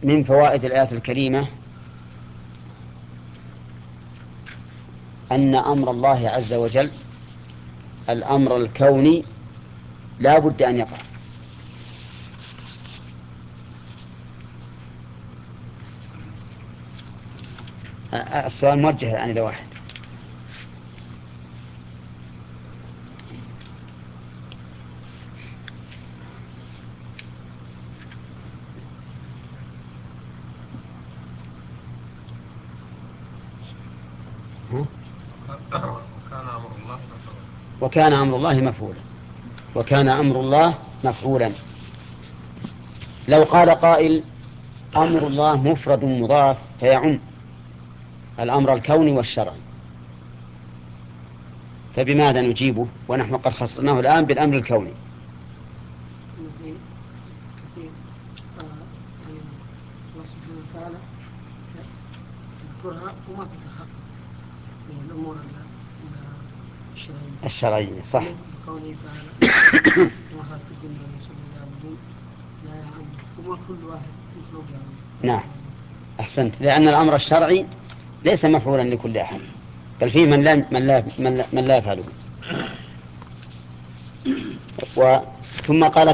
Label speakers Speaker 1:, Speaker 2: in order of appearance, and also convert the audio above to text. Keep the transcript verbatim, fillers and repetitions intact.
Speaker 1: من فوائد الآية الكريمة أن أمر الله عز وجل الأمر الكوني لا بد أن يقع. السؤال موجه الآن إلى واحد.
Speaker 2: وكان أمر الله مفعولا.
Speaker 1: وكان أمر الله مفعولا. وكان أمر الله مفعولا. لو قال قائل أمر الله مفرد مضاف فيعم الأمر الكوني والشرعي، فبماذا نجيبه ونحن قد خصصناه الآن بالأمر الكوني؟
Speaker 3: كثير يعني الله سبحانه وتعالى تذكرها وما تتحقق من الأمور الشرعية
Speaker 1: الشرعية صح.
Speaker 3: بقوله تعالى وما خلقت الجن والإنس إلا ليعبدون لا يعبدون وما كل واحد مخلوق يعبد.
Speaker 1: نعم أحسنت، لأن الأمر الشرعي ليس مفعولا لكل أحد، بل فيه من لا من لا من لا, من لا يفعله. ثم قال